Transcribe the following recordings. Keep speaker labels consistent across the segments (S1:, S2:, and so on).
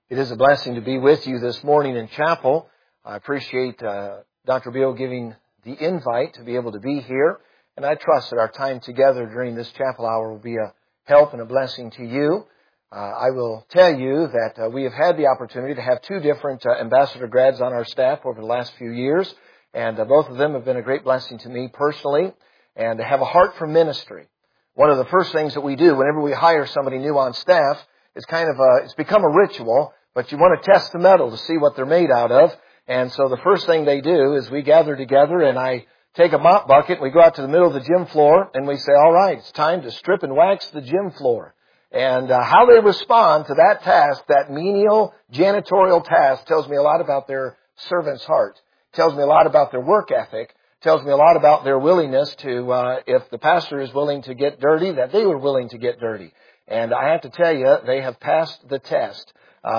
S1: It is a blessing to be with you this morning in chapel. I appreciate Dr. Beal giving the invite to be able to be here, and I trust that our time together during this chapel hour will be a help and a blessing to you. I will tell you that we have had the opportunity to have two different ambassador grads on our staff over the last few years, and both of them have been a great blessing to me personally, and have a heart for ministry. One of the first things that we do whenever we hire somebody new on staff, it's become a ritual, but you want to test the metal to see what they're made out of. And so the first thing they do is we gather together and I take a mop bucket and we go out to the middle of the gym floor and we say, all right, it's time to strip and wax the gym floor. And how they respond to that task, that menial janitorial task, tells me a lot about their servant's heart. Tells me a lot about their work ethic. Tells me a lot about their willingness to, if the pastor is willing to get dirty, that they were willing to get dirty. And I have to tell you, they have passed the test.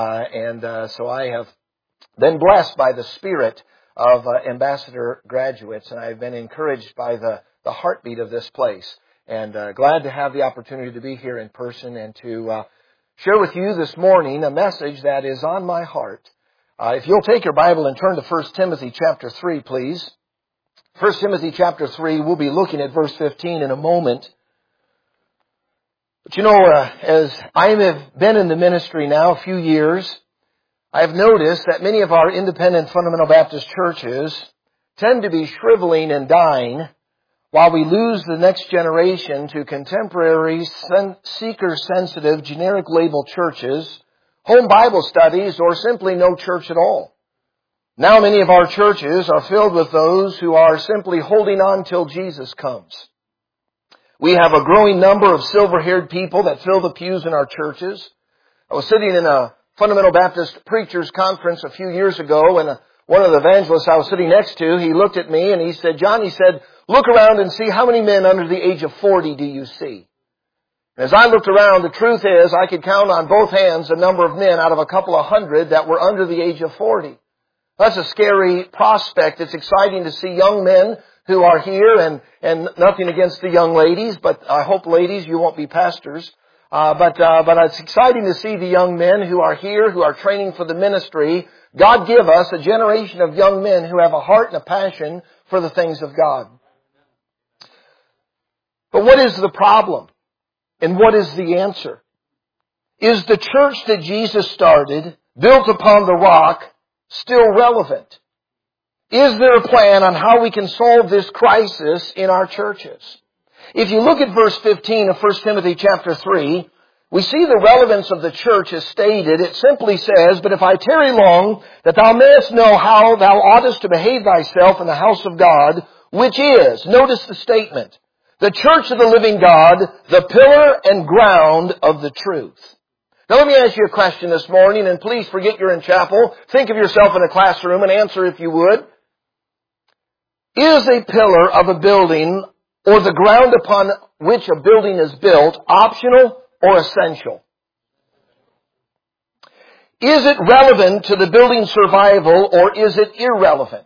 S1: So I have been blessed by the spirit of ambassador graduates, and I've been encouraged by the heartbeat of this place. And glad to have the opportunity to be here in person and to share with you this morning a message that is on my heart. If you'll take your Bible and turn to 1 Timothy chapter 3, please. 1 Timothy chapter 3, we'll be looking at verse 15 in a moment. But you know, as I have been in the ministry now a few years, I have noticed that many of our independent fundamental Baptist churches tend to be shriveling and dying while we lose the next generation to contemporary, seeker-sensitive, generic label churches, home Bible studies, or simply no church at all. Now many of our churches are filled with those who are simply holding on till Jesus comes. We have a growing number of silver-haired people that fill the pews in our churches. I was sitting in a Fundamental Baptist Preachers Conference a few years ago, and one of the evangelists I was sitting next to, he looked at me and he said, John, he said, look around and see how many men under the age of 40 do you see? And as I looked around, the truth is I could count on both hands the number of men out of a couple of hundred that were under the age of 40. That's a scary prospect. It's exciting to see young men who are here, and nothing against the young ladies, but I hope, ladies, you won't be pastors. But it's exciting to see the young men who are here, who are training for the ministry. God give us a generation of young men who have a heart and a passion for the things of God. But what is the problem? And what is the answer? Is the church that Jesus started, built upon the rock, still relevant? Is there a plan on how we can solve this crisis in our churches? If you look at verse 15 of 1 Timothy chapter 3, we see the relevance of the church as stated. It simply says, but if I tarry long, that thou mayest know how thou oughtest to behave thyself in the house of God, which is, notice the statement, the church of the living God, the pillar and ground of the truth. Now let me ask you a question this morning, and please forget you're in chapel. Think of yourself in a classroom and answer if you would. Is a pillar of a building or the ground upon which a building is built optional or essential? Is it relevant to the building's survival or is it irrelevant?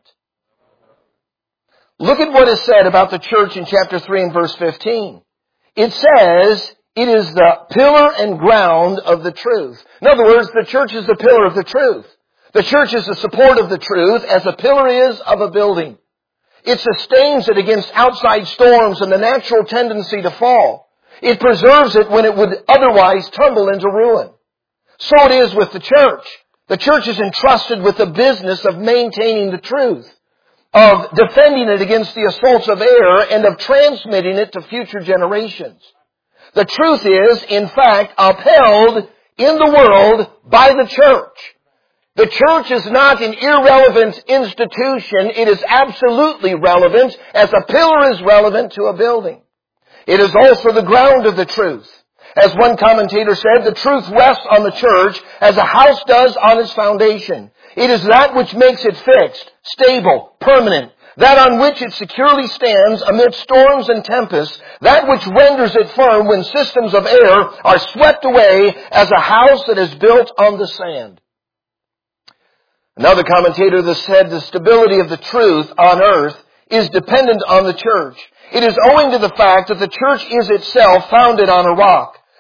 S1: Look at what is said about the church in chapter 3 and verse 15. It says it is the pillar and ground of the truth. In other words, the church is the pillar of the truth. The church is the support of the truth as a pillar is of a building. It sustains it against outside storms and the natural tendency to fall. It preserves it when it would otherwise tumble into ruin. So it is with the church. The church is entrusted with the business of maintaining the truth, of defending it against the assaults of error, and of transmitting it to future generations. The truth is, in fact, upheld in the world by the church. The church is not an irrelevant institution. It is absolutely relevant as a pillar is relevant to a building. It is also the ground of the truth. As one commentator said, the truth rests on the church as a house does on its foundation. It is that which makes it fixed, stable, permanent, that on which it securely stands amidst storms and tempests, that which renders it firm when systems of error are swept away as a house that is built on the sand. Another commentator that said the stability of the truth on earth is dependent on the church. It is owing to the fact that the church is itself founded on a rock.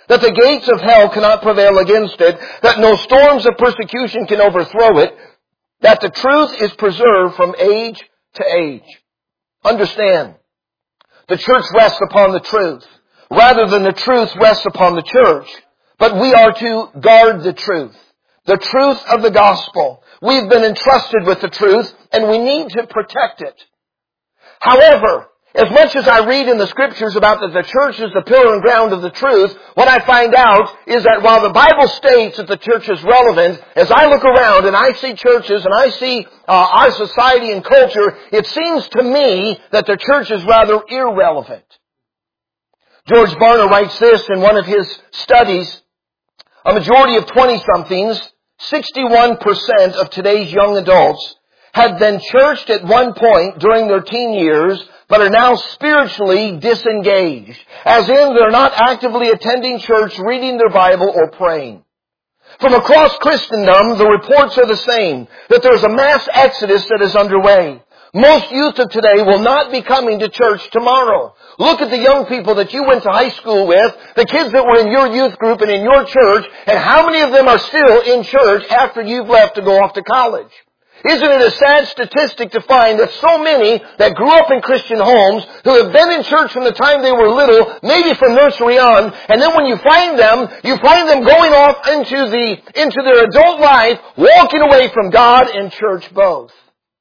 S1: that the gates of hell cannot prevail against it, that no storms of persecution can overthrow it, that the truth is preserved from age to age. Understand, the church rests upon the truth, rather than the truth rests upon the church. But we are to guard the truth of the gospel. We've been entrusted with the truth, and we need to protect it. However, as much as I read in the Scriptures about that the church is the pillar and ground of the truth, what I find out is that while the Bible states that the church is relevant, as I look around and I see churches and I see our society and culture, it seems to me that the church is rather irrelevant. George Barna writes this in one of his studies. A majority of 20-somethings, 61% of today's young adults, had been churched at one point during their teen years, but are now spiritually disengaged. As in, they're not actively attending church, reading their Bible, or praying. From across Christendom, the reports are the same, that there's a mass exodus that is underway. Most youth of today will not be coming to church tomorrow. Look at the young people that you went to high school with, the kids that were in your youth group and in your church, and how many of them are still in church after you've left to go off to college? Isn't it a sad statistic to find that so many that grew up in Christian homes, who have been in church from the time they were little, maybe from nursery on, and then when you find them going off into their adult life, walking away from God and church both.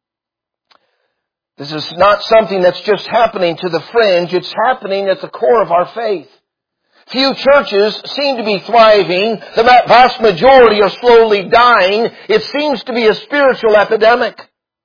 S1: This is not something that's just happening to the fringe, it's happening at the core of our faith. Few churches seem to be thriving. The vast majority are slowly dying. It seems to be a spiritual epidemic.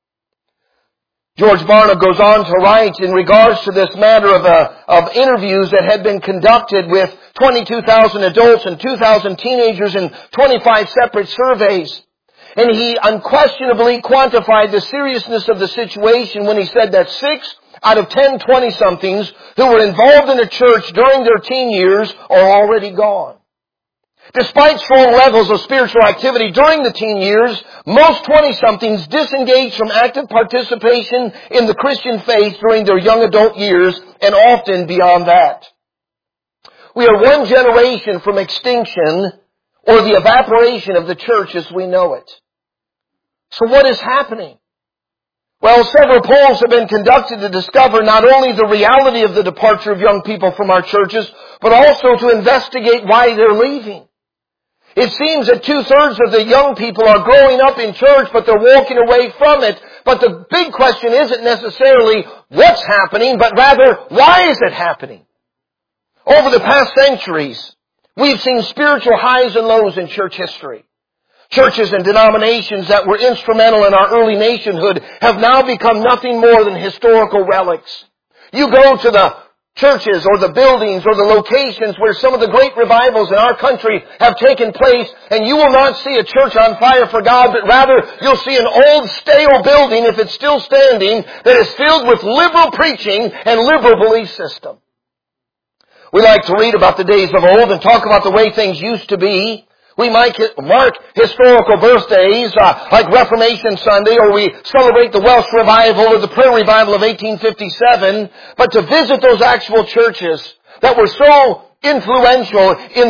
S1: George Barna goes on to write in regards to this matter of interviews that had been conducted with 22,000 adults and 2,000 teenagers in 25 separate surveys. And he unquestionably quantified the seriousness of the situation when he said that 6 out of 10 20-somethings who were involved in a church during their teen years are already gone. Despite strong levels of spiritual activity during the teen years, most 20-somethings disengage from active participation in the Christian faith during their young adult years and often beyond that. We are one generation from extinction or the evaporation of the church as we know it. So what is happening? Well, several polls have been conducted to discover not only the reality of the departure of young people from our churches, but also to investigate why they're leaving. It seems that 2/3 of the young people are growing up in church, but they're walking away from it. But the big question isn't necessarily what's happening, but rather, why is it happening? Over the past centuries, we've seen spiritual highs and lows in church history. Churches and denominations that were instrumental in our early nationhood have now become nothing more than historical relics. You go to the churches or the buildings or the locations where some of the great revivals in our country have taken place, and you will not see a church on fire for God, but rather you'll see an old stale building, if it's still standing, that is filled with liberal preaching and liberal belief system. We like to read about the days of old and talk about the way things used to be. We might mark historical birthdays like Reformation Sunday, or we celebrate the Welsh Revival or the Prayer Revival of 1857. But to visit those actual churches that were so influential in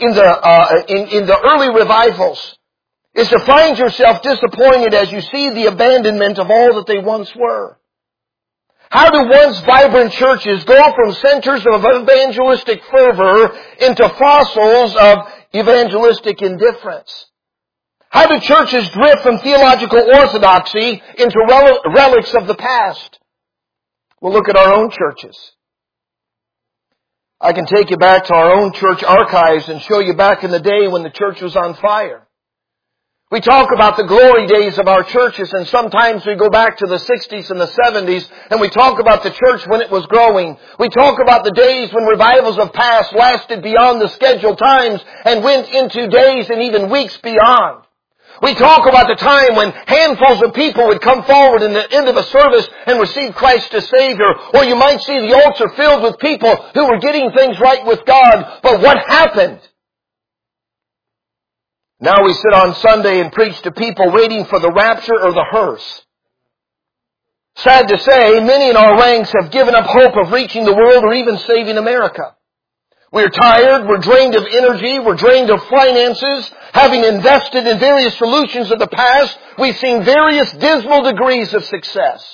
S1: the early revivals is to find yourself disappointed as you see the abandonment of all that they once were. How do once vibrant churches go from centers of evangelistic fervor into fossils of evangelistic indifference? How do churches drift from theological orthodoxy into relics of the past? We'll look at our own churches. I can take you back to our own church archives and show you back in the day when the church was on fire. We talk about the glory days of our churches, and sometimes we go back to the 60s and the 70s, and we talk about the church when it was growing. We talk about the days when revivals of past lasted beyond the scheduled times and went into days and even weeks beyond. We talk about the time when handfuls of people would come forward in the end of a service and receive Christ as Savior. Or you might see the altar filled with people who were getting things right with God. But what happened? Now we sit on Sunday and preach to people waiting for the rapture or the hearse. Sad to say, many in our ranks have given up hope of reaching the world or even saving America. We're tired, we're drained of energy, we're drained of finances. Having invested in various solutions of the past, we've seen various dismal degrees of success.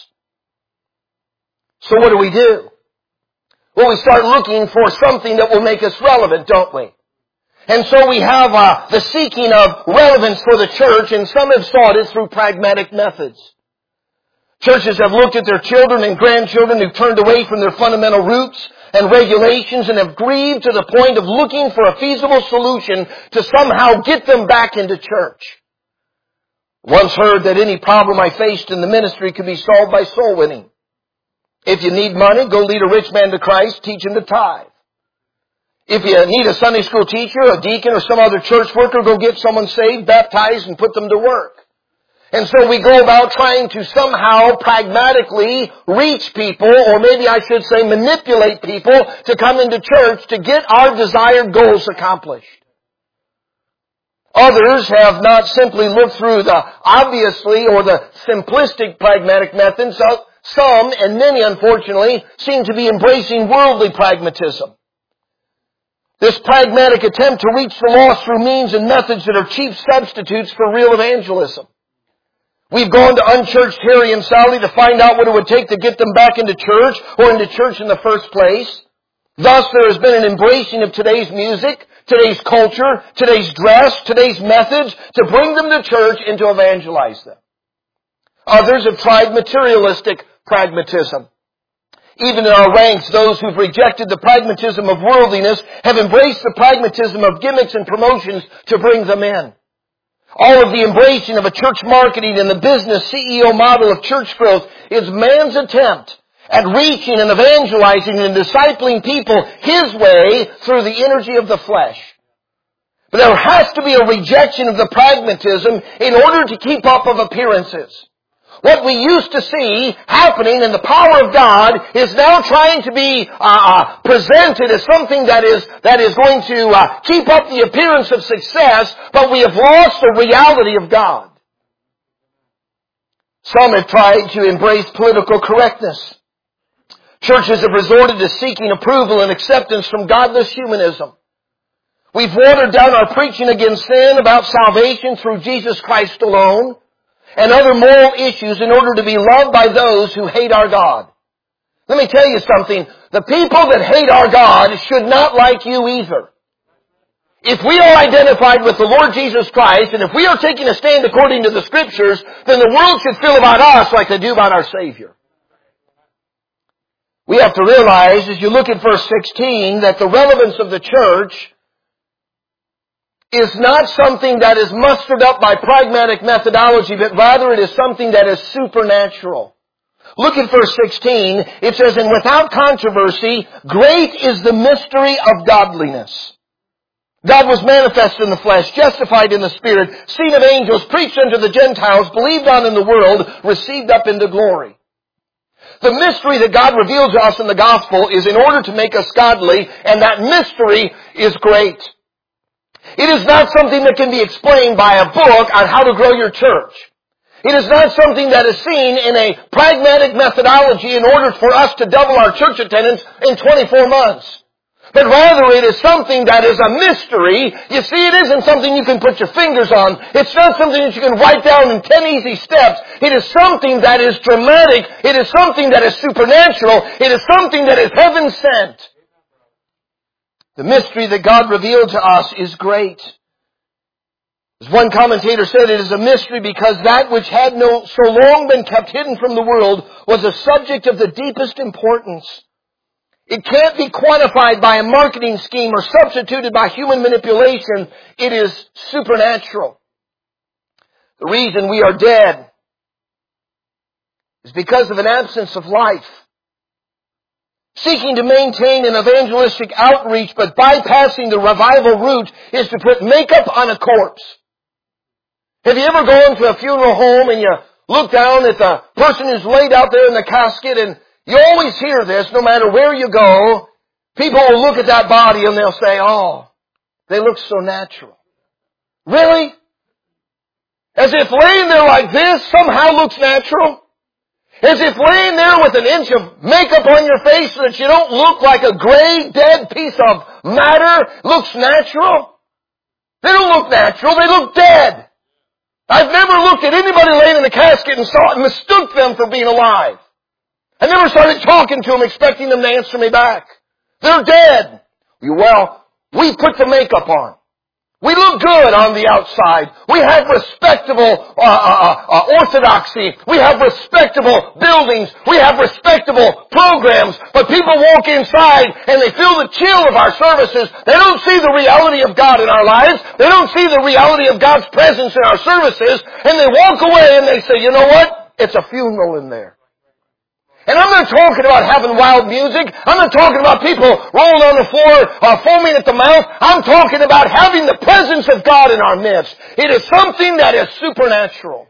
S1: So what do? Well, we start looking for something that will make us relevant, don't we? And so we have the seeking of relevance for the church, and some have sought it through pragmatic methods. Churches have looked at their children and grandchildren who've turned away from their fundamental roots and regulations and have grieved to the point of looking for a feasible solution to somehow get them back into church. Once heard that any problem I faced in the ministry could be solved by soul winning. If you need money, go lead a rich man to Christ, teach him to tithe. If you need a Sunday school teacher, a deacon, or some other church worker, go get someone saved, baptized, and put them to work. And so we go about trying to somehow pragmatically reach people, or maybe I should say manipulate people to come into church to get our desired goals accomplished. Others have not simply looked through the obviously or the simplistic pragmatic methods. Some, and many unfortunately, seem to be embracing worldly pragmatism. This pragmatic attempt to reach the lost through means and methods that are cheap substitutes for real evangelism. We've gone to unchurched Harry and Sally to find out what it would take to get them back into church or into church in the first place. Thus, there has been an embracing of today's music, today's culture, today's dress, today's methods to bring them to church and to evangelize them. Others have tried materialistic pragmatism. Even in our ranks, those who've rejected the pragmatism of worldliness have embraced the pragmatism of gimmicks and promotions to bring them in. All of the embracing of a church marketing and the business CEO model of church growth is man's attempt at reaching and evangelizing and discipling people his way through the energy of the flesh. But there has to be a rejection of the pragmatism in order to keep up of appearances. What we used to see happening in the power of God is now trying to be presented as something that is going to keep up the appearance of success, but we have lost the reality of God. Some have tried to embrace political correctness. Churches have resorted to seeking approval and acceptance from godless humanism. We've watered down our preaching against sin about salvation through Jesus Christ alone, and other moral issues in order to be loved by those who hate our God. Let me tell you something. The people that hate our God should not like you either. If we are identified with the Lord Jesus Christ, and if we are taking a stand according to the Scriptures, then the world should feel about us like they do about our Savior. We have to realize, as you look at verse 16, that the relevance of the church is not something that is mustered up by pragmatic methodology, but rather it is something that is supernatural. Look at verse 16. It says, "And without controversy, great is the mystery of godliness. God was manifested in the flesh, justified in the Spirit, seen of angels, preached unto the Gentiles, believed on in the world, received up into glory." The mystery that God revealed to us in the gospel is in order to make us godly, and that mystery is great. It is not something that can be explained by a book on how to grow your church. It is not something that is seen in a pragmatic methodology in order for us to double our church attendance in 24 months. But rather it is something that is a mystery. You see, it isn't something you can put your fingers on. It's not something that you can write down in 10 easy steps. It is something that is dramatic. It is something that is supernatural. It is something that is heaven sent. The mystery that God revealed to us is great. As one commentator said, it is a mystery because that which had so long been kept hidden from the world was a subject of the deepest importance. It can't be quantified by a marketing scheme or substituted by human manipulation. It is supernatural. The reason we are dead is because of an absence of life. Seeking to maintain an evangelistic outreach but bypassing the revival route is to put makeup on a corpse. Have you ever gone to a funeral home and you look down at the person who's laid out there in the casket, and you always hear this no matter where you go, people will look at that body and they'll say, "Oh, they look so natural." Really? As if laying there like this somehow looks natural? As if laying there with an inch of makeup on your face so that you don't look like a gray, dead piece of matter looks natural? They don't look natural. They look dead. I've never looked at anybody laying in a casket and mistook them for being alive. I never started talking to them expecting them to answer me back. They're dead. Well, we put the makeup on. We look good on the outside. We have respectable orthodoxy. We have respectable buildings. We have respectable programs. But people walk inside and they feel the chill of our services. They don't see the reality of God in our lives. They don't see the reality of God's presence in our services. And they walk away and they say, you know what? It's a funeral in there. And I'm not talking about having wild music. I'm not talking about people rolling on the floor, foaming at the mouth. I'm talking about having the presence of God in our midst. It is something that is supernatural.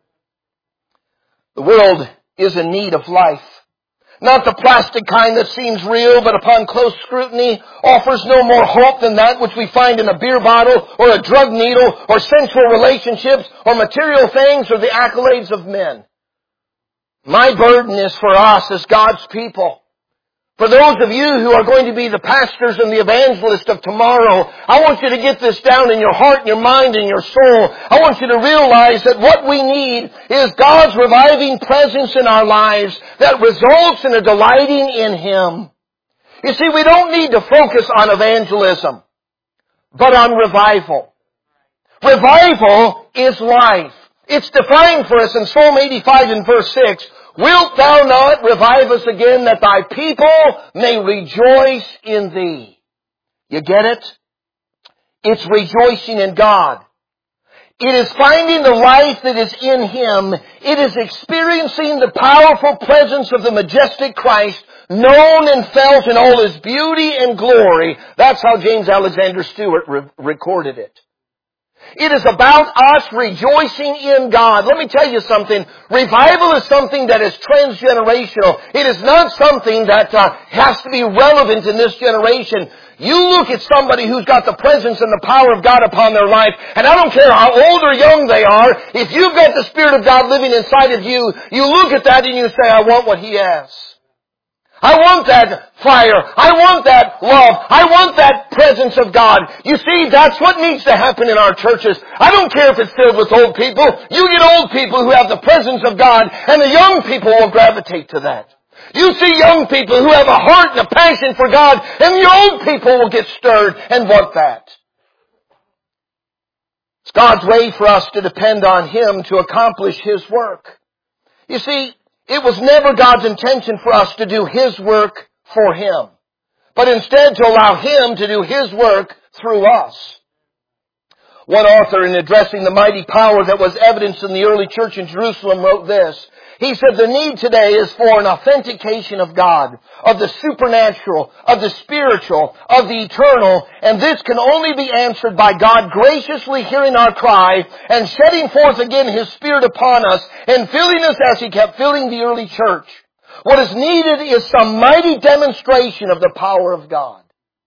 S1: The world is in need of life. Not the plastic kind that seems real, but upon close scrutiny offers no more hope than that which we find in a beer bottle or a drug needle or sensual relationships or material things or the accolades of men. My burden is for us as God's people. For those of you who are going to be the pastors and the evangelists of tomorrow, I want you to get this down in your heart and your mind and your soul. I want you to realize that what we need is God's reviving presence in our lives that results in a delighting in Him. You see, we don't need to focus on evangelism, but on revival. Revival is life. It's defined for us in Psalm 85 and verse 6. Wilt thou not revive us again that thy people may rejoice in thee? You get it? It's rejoicing in God. It is finding the life that is in Him. It is experiencing the powerful presence of the majestic Christ, known and felt in all His beauty and glory. That's how James Alexander Stewart recorded it. It is about us rejoicing in God. Let me tell you something. Revival is something that is transgenerational. It is not something that has to be relevant in this generation. You look at somebody who's got the presence and the power of God upon their life, and I don't care how old or young they are, if you've got the Spirit of God living inside of you, you look at that and you say, I want what He has. I want that fire. I want that love. I want that presence of God. You see, that's what needs to happen in our churches. I don't care if it's filled with old people. You get old people who have the presence of God, and the young people will gravitate to that. You see young people who have a heart and a passion for God, and the old people will get stirred and want that. It's God's way for us to depend on Him to accomplish His work. You see, it was never God's intention for us to do His work for Him, but instead to allow Him to do His work through us. One author, in addressing the mighty power that was evidenced in the early church in Jerusalem, wrote this. He said, the need today is for an authentication of God, of the supernatural, of the spiritual, of the eternal, and this can only be answered by God graciously hearing our cry and shedding forth again His Spirit upon us and filling us as He kept filling the early church. What is needed is some mighty demonstration of the power of God.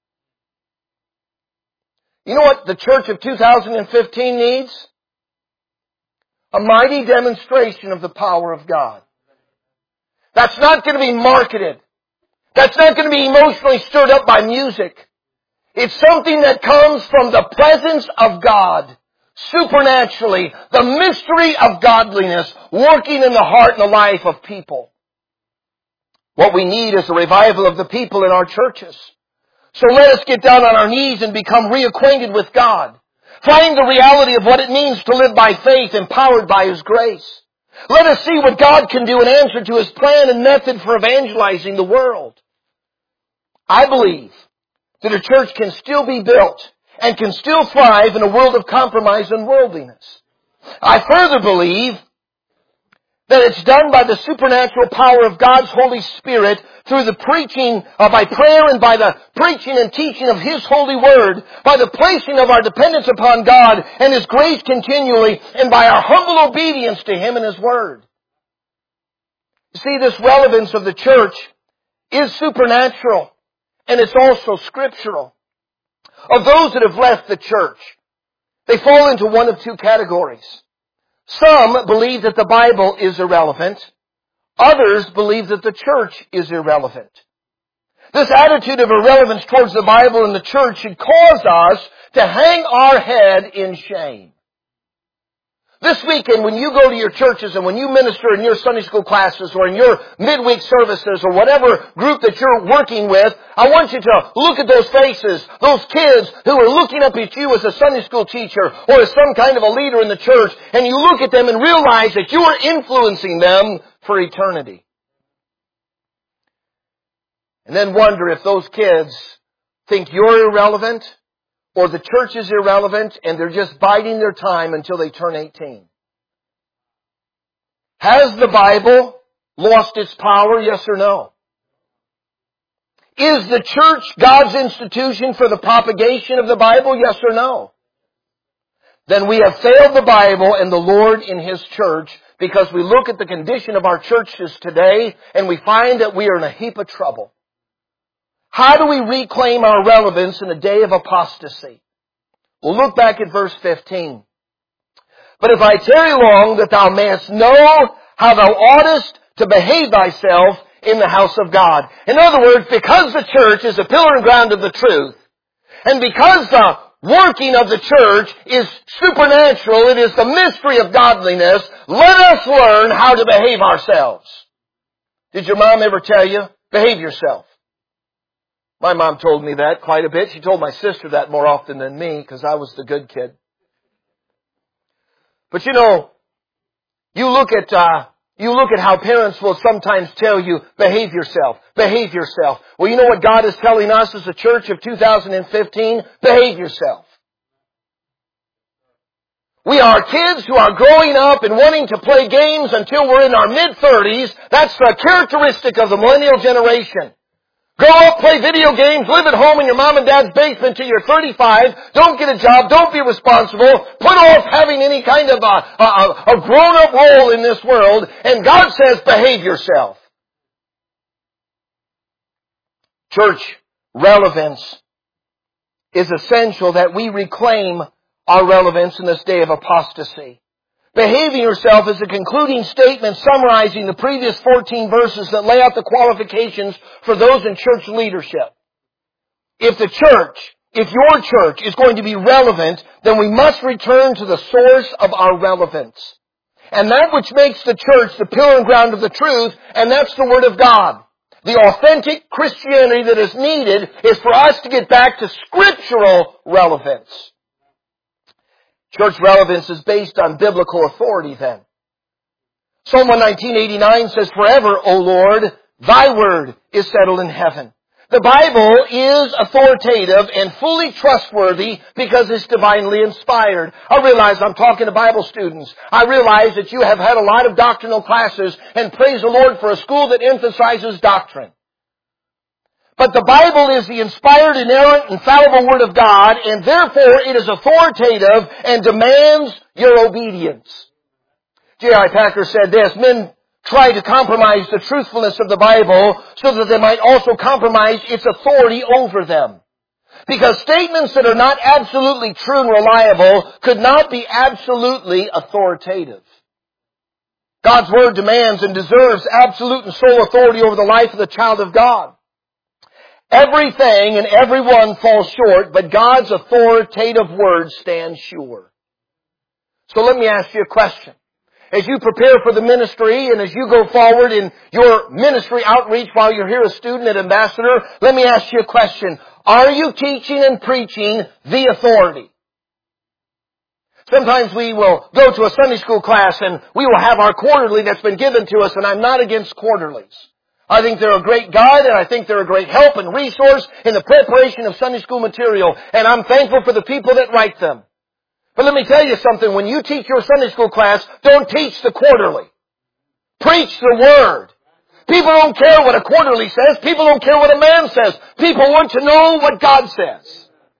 S1: You know what the church of 2015 needs? A mighty demonstration of the power of God. That's not going to be marketed. That's not going to be emotionally stirred up by music. It's something that comes from the presence of God, supernaturally, the mystery of godliness working in the heart and the life of people. What we need is a revival of the people in our churches. So let us get down on our knees and become reacquainted with God. Find the reality of what it means to live by faith, empowered by His grace. Let us see what God can do in answer to His plan and method for evangelizing the world. I believe that a church can still be built and can still thrive in a world of compromise and worldliness. I further believe that it's done by the supernatural power of God's Holy Spirit through the preaching, by prayer and by the preaching and teaching of His holy word, by the placing of our dependence upon God and His grace continually, and by our humble obedience to Him and His word. You see, this relevance of the church is supernatural, and it's also scriptural. Of those that have left the church, they fall into one of two categories. Some believe that the Bible is irrelevant. Others believe that the church is irrelevant. This attitude of irrelevance towards the Bible and the church should cause us to hang our head in shame. This weekend, when you go to your churches and when you minister in your Sunday school classes or in your midweek services or whatever group that you're working with, I want you to look at those faces, those kids who are looking up at you as a Sunday school teacher or as some kind of a leader in the church, and you look at them and realize that you are influencing them for eternity. And then wonder if those kids think you're irrelevant or the church is irrelevant and they're just biding their time until they turn 18. Has the Bible lost its power, yes or no? Is the church God's institution for the propagation of the Bible, yes or no? Then we have failed the Bible and the Lord in His church, because we look at the condition of our churches today and we find that we are in a heap of trouble. How do we reclaim our relevance in a day of apostasy? We'll look back at verse 15. But if I tarry long, that thou mayest know how thou oughtest to behave thyself in the house of God. In other words, because the church is a pillar and ground of the truth, and because the working of the church is supernatural, it is the mystery of godliness, let us learn how to behave ourselves. Did your mom ever tell you, behave yourself? My mom told me that quite a bit. She told my sister that more often than me because I was the good kid. But you know, you look at how parents will sometimes tell you, behave yourself, behave yourself. Well, you know what God is telling us as a church of 2015? Behave yourself. We are kids who are growing up and wanting to play games until we're in our mid-30s. That's the characteristic of the millennial generation. Grow up, play video games, live at home in your mom and dad's basement till you're 35. Don't get a job. Don't be responsible. Put off having any kind of a grown-up role in this world. And God says, behave yourself. Church relevance is essential that we reclaim our relevance in this day of apostasy. Behaving yourself is a concluding statement summarizing the previous 14 verses that lay out the qualifications for those in church leadership. If your church is going to be relevant, then we must return to the source of our relevance. And that which makes the church the pillar and ground of the truth, and that's the Word of God. The authentic Christianity that is needed is for us to get back to scriptural relevance. Church relevance is based on biblical authority then. Psalm 119:89 says, forever, O Lord, thy word is settled in heaven. The Bible is authoritative and fully trustworthy because it's divinely inspired. I realize I'm talking to Bible students. I realize that you have had a lot of doctrinal classes, and praise the Lord for a school that emphasizes doctrine. But the Bible is the inspired, inerrant, infallible Word of God, and therefore it is authoritative and demands your obedience. J.I. Packer said this, men try to compromise the truthfulness of the Bible so that they might also compromise its authority over them. Because statements that are not absolutely true and reliable could not be absolutely authoritative. God's Word demands and deserves absolute and sole authority over the life of the child of God. Everything and everyone falls short, but God's authoritative Word stands sure. So let me ask you a question. As you prepare for the ministry and as you go forward in your ministry outreach while you're here a student at Ambassador, let me ask you a question. Are you teaching and preaching the authority? Sometimes we will go to a Sunday school class and we will have our quarterly that's been given to us, and I'm not against quarterlies. I think they're a great guide, and I think they're a great help and resource in the preparation of Sunday school material, and I'm thankful for the people that write them. But let me tell you something, when you teach your Sunday school class, don't teach the quarterly. Preach the Word. People don't care what a quarterly says. People don't care what a man says. People want to know what God says.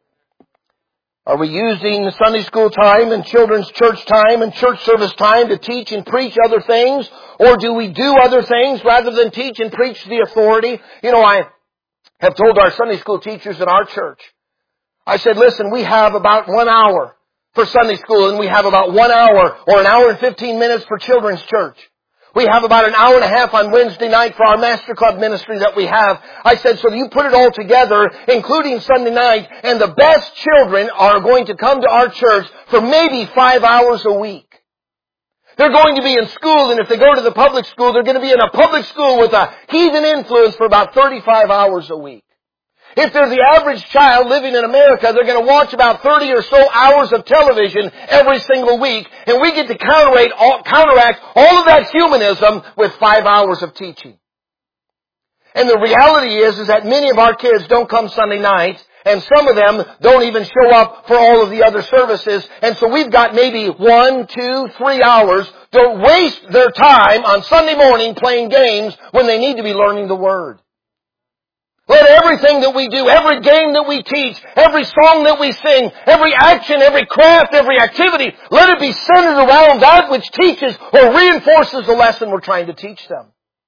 S1: Are we using the Sunday school time and children's church time and church service time to teach and preach other things? Or do we do other things rather than teach and preach the authority? You know, I have told our Sunday school teachers in our church, I said, listen, we have about 1 hour for Sunday school, and we have about 1 hour or 1 hour and 15 minutes for children's church. We have about an hour and a half on Wednesday night for our Master Club ministry that we have. I said, so you put it all together, including Sunday night, and the best children are going to come to our church for maybe 5 hours a week. They're going to be in school, and if they go to the public school, they're going to be in a public school with a heathen influence for about 35 hours a week. If they're the average child living in America, they're going to watch about 30 or so hours of television every single week, and we get to counteract all of that humanism with 5 hours of teaching. And the reality is that many of our kids don't come Sunday night, and some of them don't even show up for all of the other services, and so we've got maybe 1, 2, 3 hours to waste their time on Sunday morning playing games when they need to be learning the Word. Let everything that we do, every game that we teach, every song that we sing, every action, every craft, every activity, let it be centered around that which teaches or reinforces the lesson we're trying to teach them.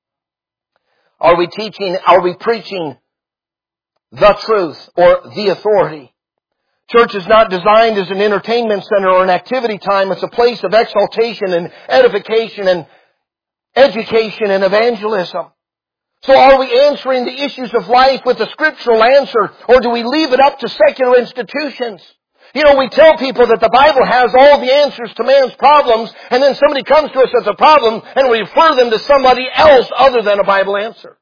S1: Are we preaching the truth or the authority? Church is not designed as an entertainment center or an activity time. It's a place of exaltation and edification and education and evangelism. So are we answering the issues of life with a scriptural answer, or do we leave it up to secular institutions? You know, we tell people that the Bible has all the answers to man's problems, and then somebody comes to us as a problem, and we refer them to somebody else other than a Bible answer.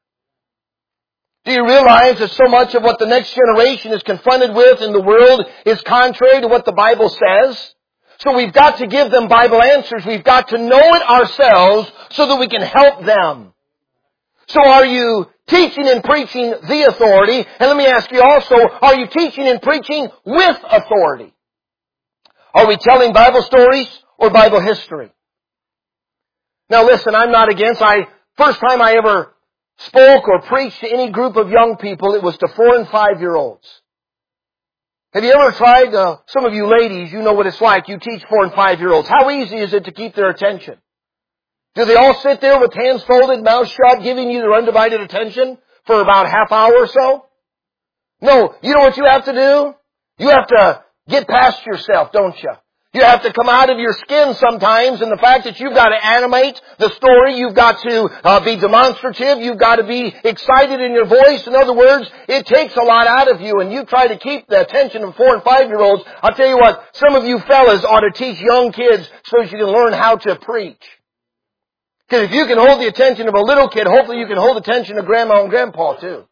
S1: Do you realize that so much of what the next generation is confronted with in the world is contrary to what the Bible says? So we've got to give them Bible answers. We've got to know it ourselves so that we can help them. So are you teaching and preaching the authority? And let me ask you also, are you teaching and preaching with authority? Are we telling Bible stories or Bible history? Now listen, I'm not against, first time I ever spoke or preached to any group of young people, it was to 4 and 5-year-olds. Have you ever tried, some of you ladies, you know what it's like, you teach 4 and 5-year-olds. How easy is it to keep their attention? Do they all sit there with hands folded, mouths shut, giving you their undivided attention for about a half hour or so? No, you know what you have to do? You have to get past yourself, don't you? You have to come out of your skin sometimes, and the fact that you've got to animate the story, you've got to be demonstrative, you've got to be excited in your voice. In other words, it takes a lot out of you, and you try to keep the attention of 4 and 5-year-olds. I'll tell you what, some of you fellas ought to teach young kids so that you can learn how to preach. Because if you can hold the attention of a little kid, hopefully you can hold the attention of grandma and grandpa too.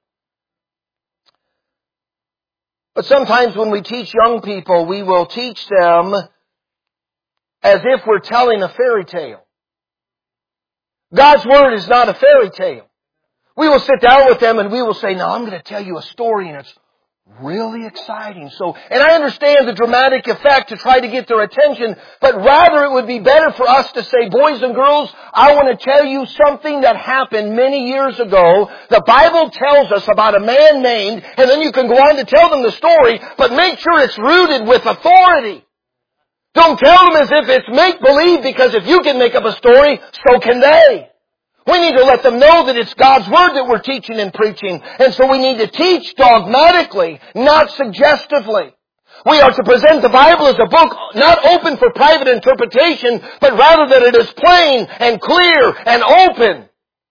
S1: But sometimes when we teach young people, we will teach them as if we're telling a fairy tale. God's Word is not a fairy tale. We will sit down with them and we will say, now I'm going to tell you a story, and it's really exciting. And I understand the dramatic effect to try to get their attention, but rather it would be better for us to say, boys and girls, I want to tell you something that happened many years ago. The Bible tells us about a man named, and then you can go on to tell them the story, but make sure it's rooted with authority. Don't tell them as if it's make-believe, because if you can make up a story, so can they. We need to let them know that it's God's Word that we're teaching and preaching. And so we need to teach dogmatically, not suggestively. We are to present the Bible as a book not open for private interpretation, but rather that it is plain and clear and open.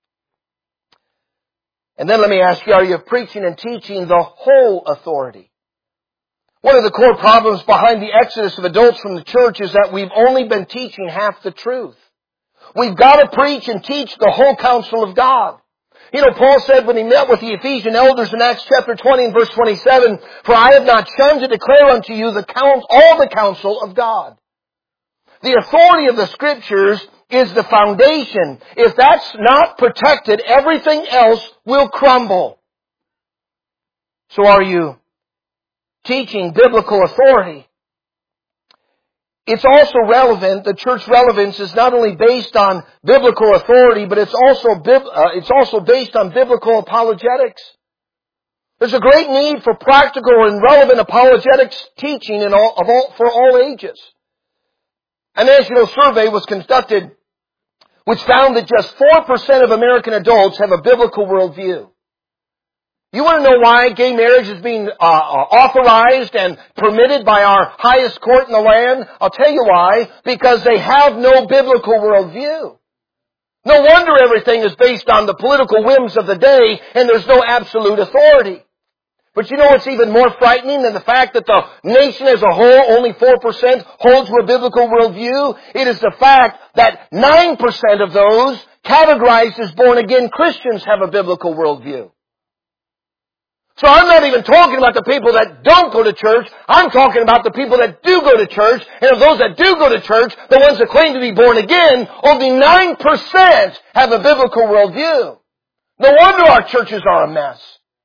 S1: And then let me ask you, are you preaching and teaching the whole authority? One of the core problems behind the exodus of adults from the church is that we've only been teaching half the truth. We've got to preach and teach the whole counsel of God. You know, Paul said when he met with the Ephesian elders in Acts chapter 20 and verse 27, for I have not shunned to declare unto you all the counsel of God. The authority of the Scriptures is the foundation. If that's not protected, everything else will crumble. So are you teaching biblical authority? It's also relevant. The church relevance is not only based on biblical authority, but it's also based on biblical apologetics. There's a great need for practical and relevant apologetics teaching for all ages. A national survey was conducted which found that just 4% of American adults have a biblical worldview. You want to know why gay marriage is being authorized and permitted by our highest court in the land? I'll tell you why. Because they have no biblical worldview. No wonder everything is based on the political whims of the day and there's no absolute authority. But you know what's even more frightening than the fact that the nation as a whole, only 4% holds to a biblical worldview? It is the fact that 9% of those categorized as born-again Christians have a biblical worldview. So I'm not even talking about the people that don't go to church. I'm talking about the people that do go to church. And of those that do go to church, the ones that claim to be born again, only 9% have a biblical worldview. No wonder our churches are a mess.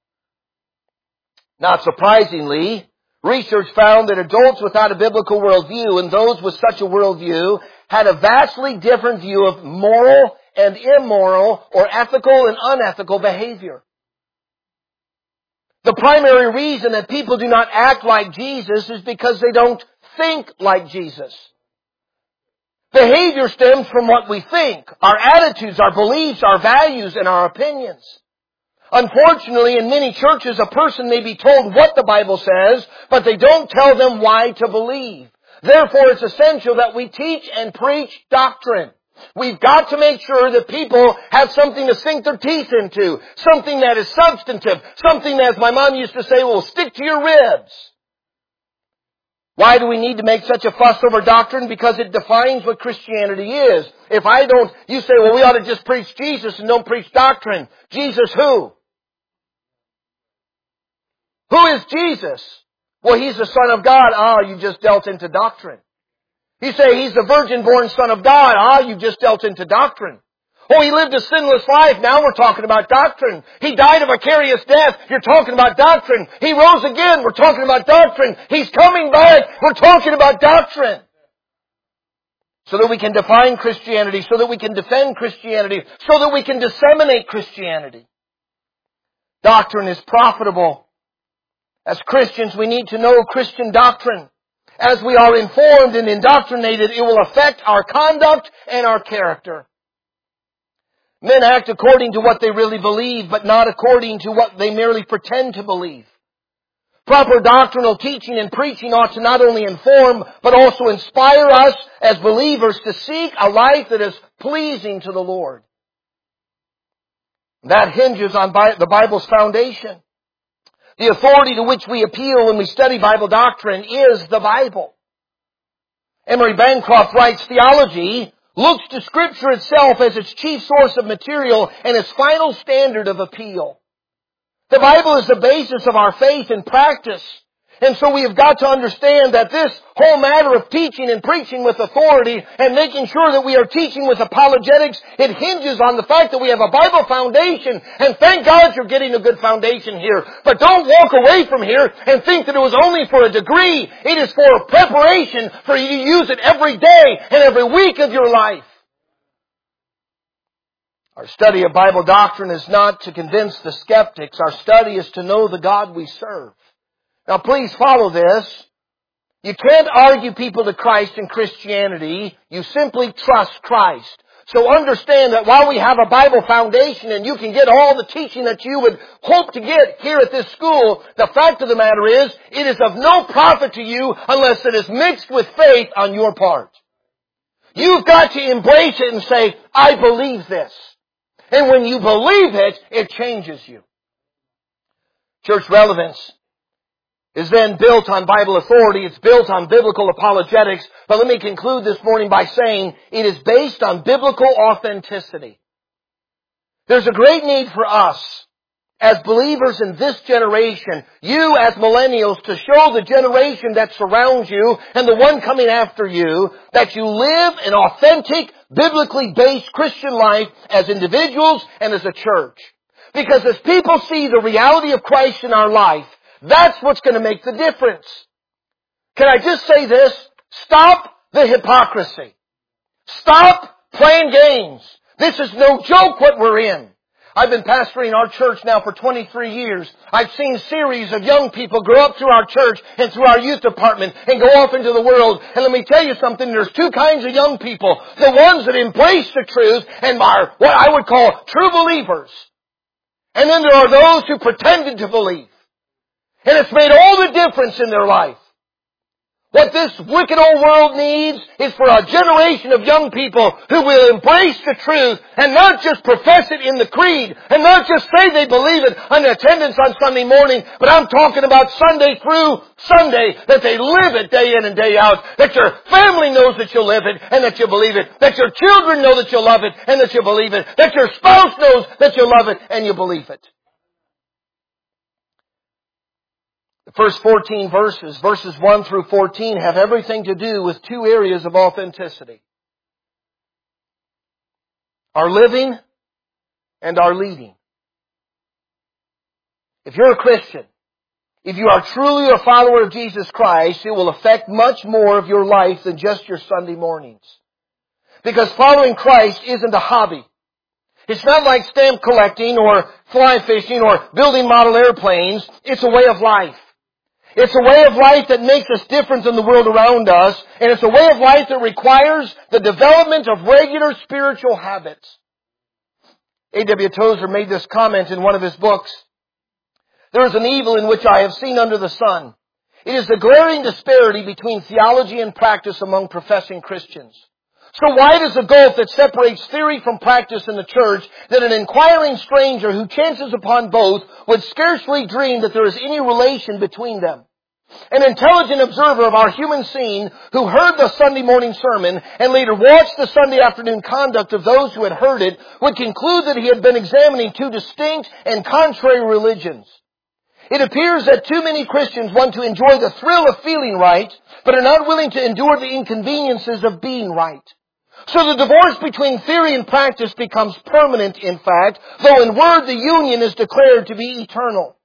S1: Not surprisingly, research found that adults without a biblical worldview and those with such a worldview had a vastly different view of moral and immoral or ethical and unethical behavior. The primary reason that people do not act like Jesus is because they don't think like Jesus. Behavior stems from what we think, our attitudes, our beliefs, our values, and our opinions. Unfortunately, in many churches, a person may be told what the Bible says, but they don't tell them why to believe. Therefore, it's essential that we teach and preach doctrine. We've got to make sure that people have something to sink their teeth into, something that is substantive, something that, as my mom used to say, will stick to your ribs. Why do we need to make such a fuss over doctrine? Because it defines what Christianity is. You say, well, we ought to just preach Jesus and don't preach doctrine. Jesus who? Who is Jesus? Well, He's the Son of God. You just dealt into doctrine. You say He's the virgin-born Son of God. You just dealt into doctrine. Oh, He lived a sinless life. Now we're talking about doctrine. He died a vicarious death. You're talking about doctrine. He rose again. We're talking about doctrine. He's coming back. We're talking about doctrine. So that we can define Christianity, so that we can defend Christianity, so that we can disseminate Christianity. Doctrine is profitable. As Christians, we need to know Christian doctrine. As we are informed and indoctrinated, it will affect our conduct and our character. Men act according to what they really believe, but not according to what they merely pretend to believe. Proper doctrinal teaching and preaching ought to not only inform, but also inspire us as believers to seek a life that is pleasing to the Lord. That hinges on the Bible's foundation. The authority to which we appeal when we study Bible doctrine is the Bible. Emery Bancroft writes, theology looks to Scripture itself as its chief source of material and its final standard of appeal. The Bible is the basis of our faith and practice. And so we have got to understand that this whole matter of teaching and preaching with authority and making sure that we are teaching with apologetics, it hinges on the fact that we have a Bible foundation. And thank God you're getting a good foundation here. But don't walk away from here and think that it was only for a degree. It is for a preparation for you to use it every day and every week of your life. Our study of Bible doctrine is not to convince the skeptics. Our study is to know the God we serve. Now please follow this. You can't argue people to Christ in Christianity. You simply trust Christ. So understand that while we have a Bible foundation and you can get all the teaching that you would hope to get here at this school, the fact of the matter is, it is of no profit to you unless it is mixed with faith on your part. You've got to embrace it and say, I believe this. And when you believe it, it changes you. Church relevance is then built on Bible authority. It's built on biblical apologetics. But let me conclude this morning by saying it is based on biblical authenticity. There's a great need for us as believers in this generation, you as millennials, to show the generation that surrounds you and the one coming after you that you live an authentic, biblically based Christian life as individuals and as a church. Because as people see the reality of Christ in our life, that's what's going to make the difference. Can I just say this? Stop the hypocrisy. Stop playing games. This is no joke what we're in. I've been pastoring our church now for 23 years. I've seen series of young people grow up through our church and through our youth department and go off into the world. And let me tell you something, there's two kinds of young people. The ones that embrace the truth and are what I would call true believers. And then there are those who pretended to believe. And it's made all the difference in their life. What this wicked old world needs is for a generation of young people who will embrace the truth and not just profess it in the creed and not just say they believe it on attendance on Sunday morning, but I'm talking about Sunday through Sunday, that they live it day in and day out, that your family knows that you live it and that you believe it, that your children know that you love it and that you believe it, that your spouse knows that you love it and you believe it. The first 14 verses 1 through 14, have everything to do with two areas of authenticity. Our living and our leading. If you're a Christian, if you are truly a follower of Jesus Christ, it will affect much more of your life than just your Sunday mornings. Because following Christ isn't a hobby. It's not like stamp collecting or fly fishing or building model airplanes. It's a way of life. It's a way of life that makes us different than the world around us, and it's a way of life that requires the development of regular spiritual habits. A.W. Tozer made this comment in one of his books. There is an evil in which I have seen under the sun. It is the glaring disparity between theology and practice among professing Christians. So wide is the gulf that separates theory from practice in the church that an inquiring stranger who chances upon both would scarcely dream that there is any relation between them. An intelligent observer of our human scene who heard the Sunday morning sermon and later watched the Sunday afternoon conduct of those who had heard it would conclude that he had been examining two distinct and contrary religions. It appears that too many Christians want to enjoy the thrill of feeling right, but are not willing to endure the inconveniences of being right. So the divorce between theory and practice becomes permanent, in fact, though in word the union is declared to be eternal.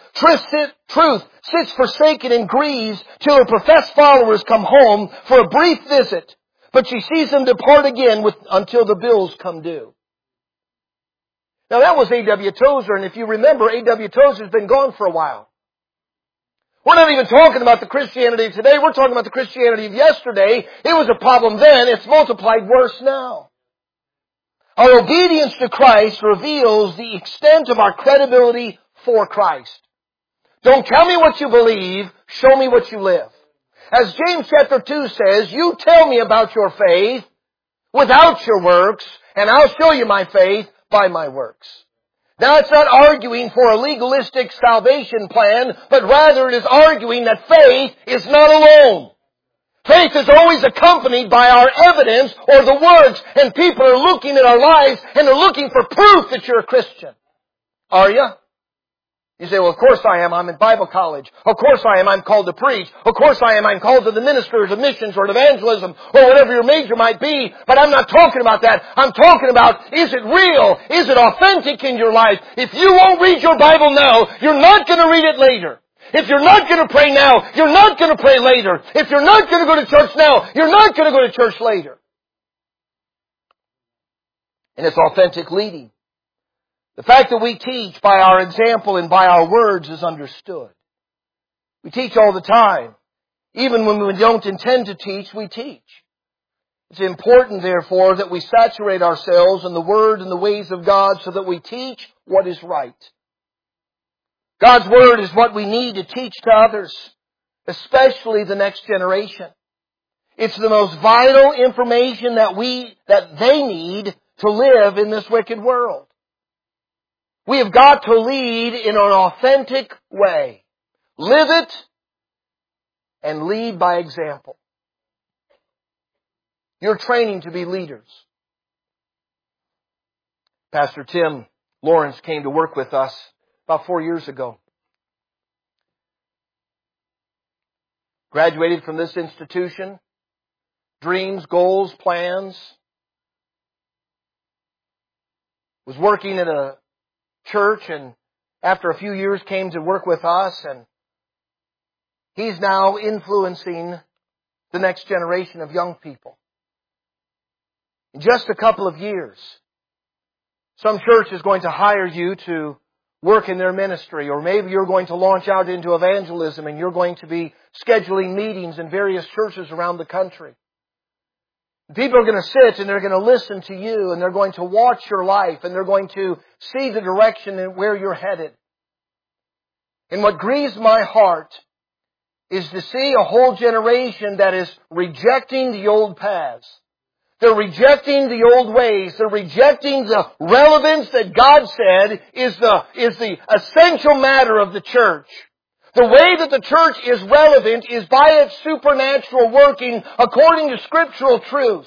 S1: Truth sits forsaken and grieves till her professed followers come home for a brief visit, but she sees them depart again until the bills come due. Now that was A.W. Tozer, and if you remember, A.W. Tozer's been gone for a while. We're not even talking about the Christianity of today. We're talking about the Christianity of yesterday. It was a problem then. It's multiplied worse now. Our obedience to Christ reveals the extent of our credibility for Christ. Don't tell me what you believe. Show me what you live. As James chapter 2 says, you tell me about your faith without your works, and I'll show you my faith by my works. Now it's not arguing for a legalistic salvation plan, but rather it is arguing that faith is not alone. Faith is always accompanied by our evidence or the works, and people are looking at our lives and they're looking for proof that you're a Christian. Are you? You say, well, of course I am. I'm in Bible college. Of course I am. I'm called to preach. Of course I am. I'm called to the ministers of missions or evangelism or whatever your major might be. But I'm not talking about that. I'm talking about, is it real? Is it authentic in your life? If you won't read your Bible now, you're not going to read it later. If you're not going to pray now, you're not going to pray later. If you're not going to go to church now, you're not going to go to church later. And it's authentic leading. The fact that we teach by our example and by our words is understood. We teach all the time. Even when we don't intend to teach, we teach. It's important, therefore, that we saturate ourselves in the Word and the ways of God so that we teach what is right. God's Word is what we need to teach to others, especially the next generation. It's the most vital information that they need to live in this wicked world. We have got to lead in an authentic way. Live it and lead by example. You're training to be leaders. Pastor Tim Lawrence came to work with us about 4 years ago. Graduated from this institution. Dreams, goals, plans. Was working at a church, and after a few years came to work with us, and he's now influencing the next generation of young people. In just a couple of years, some church is going to hire you to work in their ministry, or maybe you're going to launch out into evangelism and you're going to be scheduling meetings in various churches around the country. People are going to sit and they're going to listen to you and they're going to watch your life and they're going to see the direction and where you're headed. And what grieves my heart is to see a whole generation that is rejecting the old paths. They're rejecting the old ways. They're rejecting the relevance that God said is the essential matter of the church. The way that the church is relevant is by its supernatural working according to scriptural truth.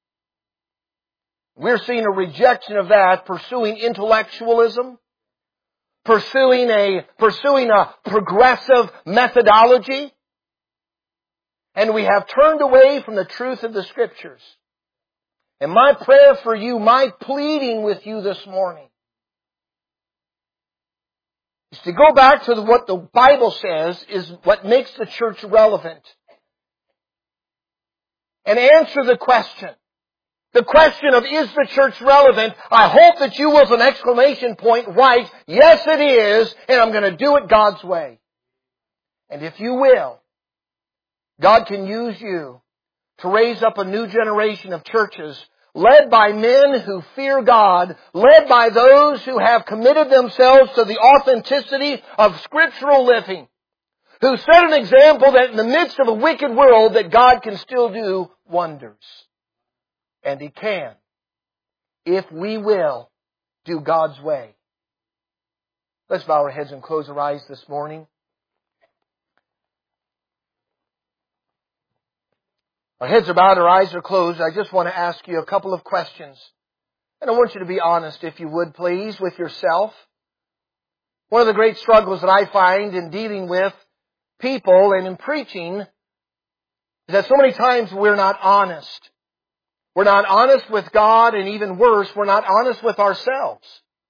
S1: We're seeing a rejection of that, pursuing intellectualism, pursuing a progressive methodology, and we have turned away from the truth of the Scriptures. And my prayer for you, my pleading with you this morning, is to go back to what the Bible says is what makes the church relevant. And answer the question. The question of, is the church relevant? I hope that you will, with an exclamation point, write, yes it is, and I'm going to do it God's way. And if you will, God can use you to raise up a new generation of churches led by men who fear God, led by those who have committed themselves to the authenticity of scriptural living, who set an example that in the midst of a wicked world that God can still do wonders. And He can, if we will do God's way. Let's bow our heads and close our eyes this morning. Our heads are bowed, our eyes are closed. I just want to ask you a couple of questions. And I want you to be honest, if you would, please, with yourself. One of the great struggles that I find in dealing with people and in preaching is that so many times we're not honest. We're not honest with God, and even worse, we're not honest with ourselves.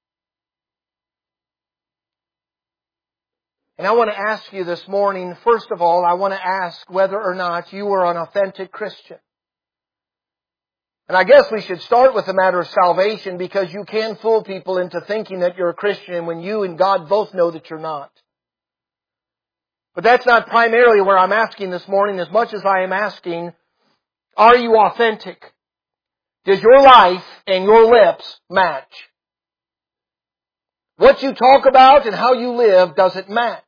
S1: And I want to ask you this morning, first of all, I want to ask whether or not you are an authentic Christian. And I guess we should start with the matter of salvation, because you can fool people into thinking that you're a Christian when you and God both know that you're not. But that's not primarily where I'm asking this morning, as much as I am asking, are you authentic? Does your life and your lips match? What you talk about and how you live, does it match?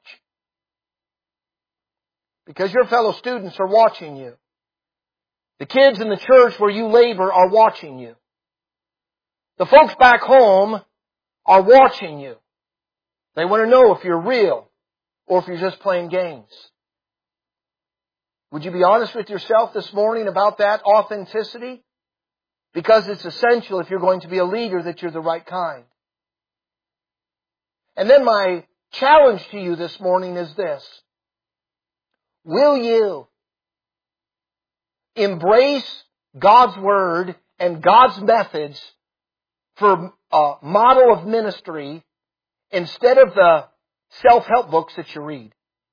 S1: Because your fellow students are watching you. The kids in the church where you labor are watching you. The folks back home are watching you. They want to know if you're real or if you're just playing games. Would you be honest with yourself this morning about that authenticity? Because it's essential if you're going to be a leader that you're the right kind. And then my challenge to you this morning is this. Will you embrace God's Word and God's methods for a model of ministry instead of the self-help books that you read?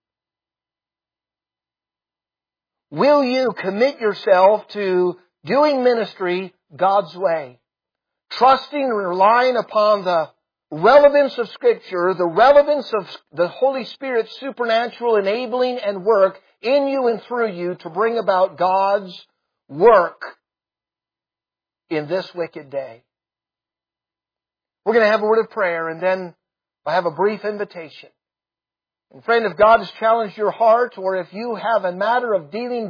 S1: Will you commit yourself to doing ministry God's way, trusting and relying upon the relevance of Scripture, the relevance of the Holy Spirit's supernatural enabling and work in you and through you to bring about God's work in this wicked day? We're going to have a word of prayer, and then I have a brief invitation. And friend, if God has challenged your heart, or if you have a matter of doing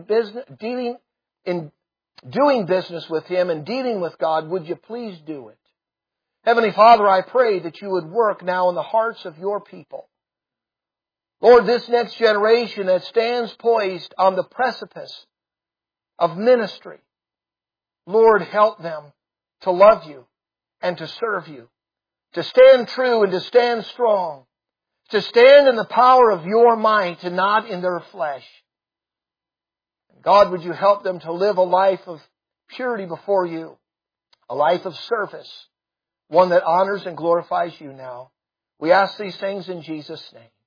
S1: business with Him and dealing with God, would you please do it? Heavenly Father, I pray that you would work now in the hearts of your people. Lord, this next generation that stands poised on the precipice of ministry, Lord, help them to love you and to serve you, to stand true and to stand strong, to stand in the power of your might and not in their flesh. God, would you help them to live a life of purity before you, a life of service, one that honors and glorifies you now. We ask these things in Jesus' name.